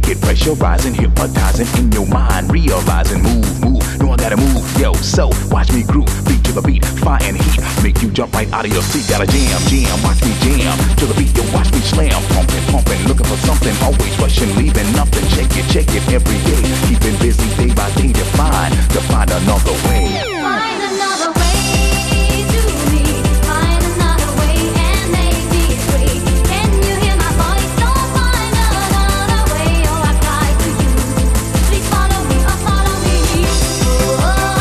make it pressurizing, hypnotizing in your mind, realizing, move, no, I gotta move, yo, so watch me groove, beat to the beat, fire and heat, make you jump right out of your seat, gotta jam, watch me jam, to the beat, yo, watch me slam, pumping, looking for something, always rushing, leaving nothing, check it every day, keeping busy day by day to find another way. Find another way to me, find another way and make me free. Can you hear my voice? Don't find another way, oh I cry to you. Please follow me, oh follow me. Oh,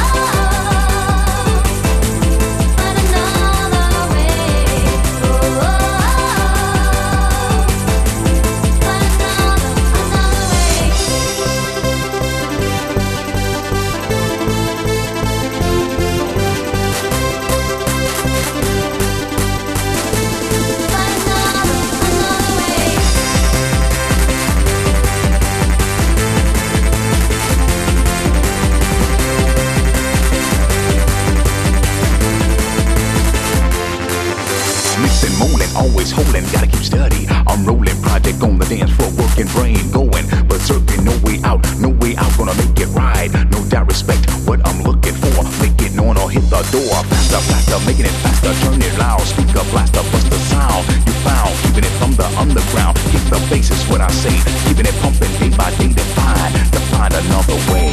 find another way. Oh, find another way. Mixing, moaning, always holding, gotta keep steady. I'm rolling, project on the dance floor, working, brain going, berserking, no way out, gonna make it right. No doubt, respect what I'm looking for. Make it known or hit the door. Faster, making it faster, turn it loud. Speaker blaster, bust the sound you found. Keeping it from the underground, kick the bass is what I say. Keeping it pumping day by day to find another way.